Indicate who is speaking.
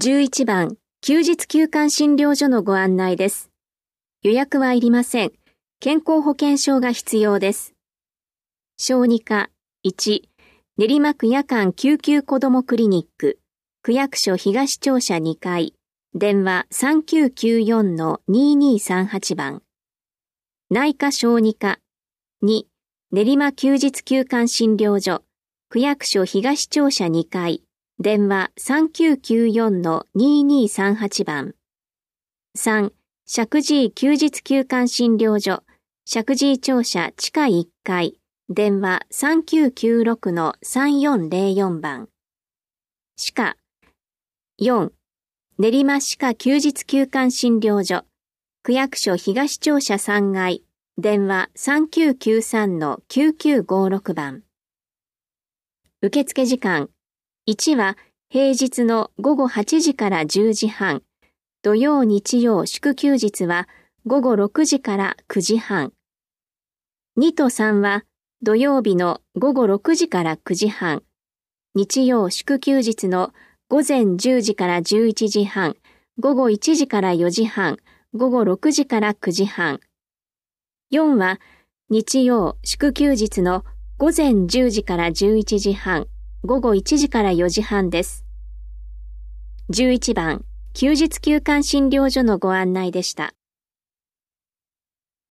Speaker 1: 11番、休日休館診療所のご案内です。予約はいりません。健康保険証が必要です。小児科1、練馬区夜間救急子どもクリニック、区役所東庁舎2階、電話 3994-2238 番。内科小児科2、練馬休日休館診療所、区役所東庁舎2階、電話 3994-2238 番。3、石神井休日休館診療所、石神井庁舎地下1階、電話 3996-3404 番。歯科4、練馬歯科休日休館診療所、区役所東庁舎3階、電話 3993-9956 番。受付時間1は平日の午後8時から10時半、土曜日曜祝休日は午後6時から9時半。2と3は土曜日の午後6時から9時半、日曜祝休日の午前10時から11時半、午後1時から4時半、午後6時から9時半。4は日曜祝休日の午前10時から11時半、午後1時から4時半です。11番、休日休館診療所のご案内でした。